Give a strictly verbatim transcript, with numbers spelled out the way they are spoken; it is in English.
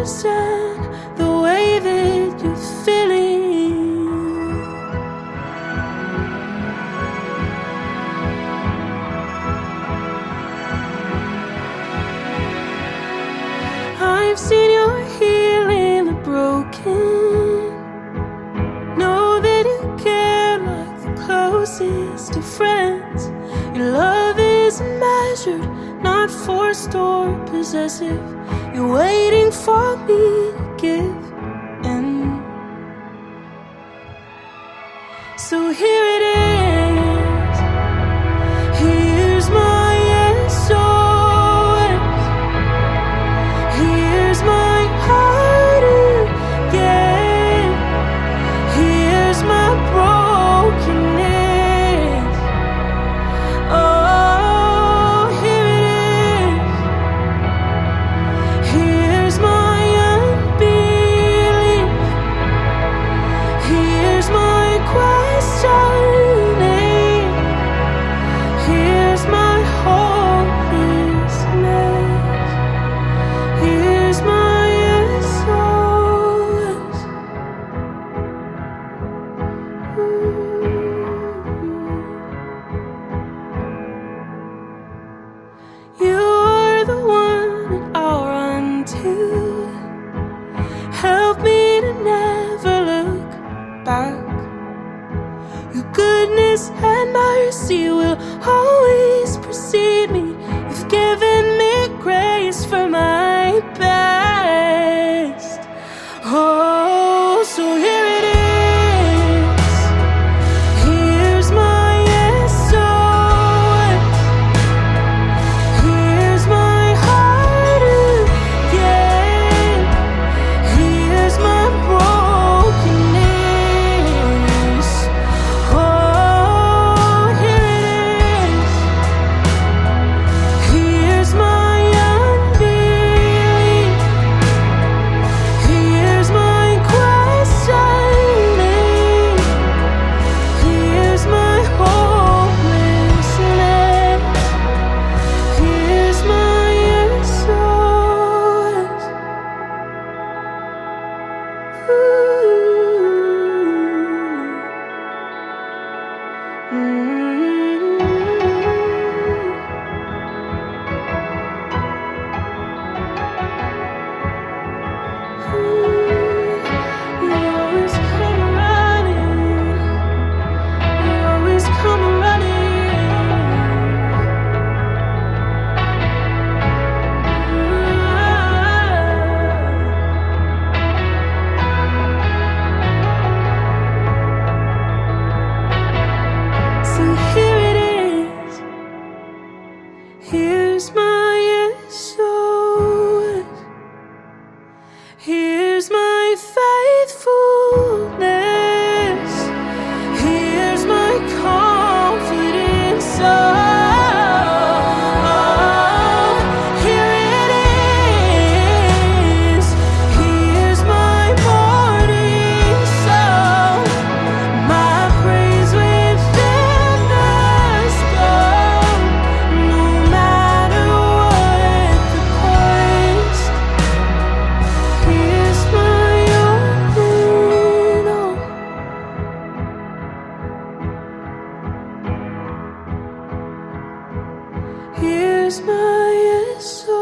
understand the way that you're feeling. I've seen your healing the broken. Know that you care like the closest of friends. Your love isn't measured, not forced or possessive. You're waiting for me to give in. So here it is. Here's my S O S. Here's my heart again. Here's my brokenness. Oh, here it is. Here's my unbelief. Here's my questioning. Here's my hopelessness. Here's my S O S. You're the one that I'll run to. Help me to never look back. Your goodness and mercy will always precede me. You've given me grace for my best. Oh, so here it is. Here's my S O S. Here's my heart again. Here's my brokenness. Oh, here it is. Here's my unbelief. Here's my questioning. Here's my hopelessness. Here's my S O S. Ooh. You always come running. You always come running. So here it is. Here's my S O S. Here's my faithfulness. Here's my confidence. Oh, here it is. Here's my morning song. My praise within the storm. No matter what the cost. Here's my all in all. Here's my S O S.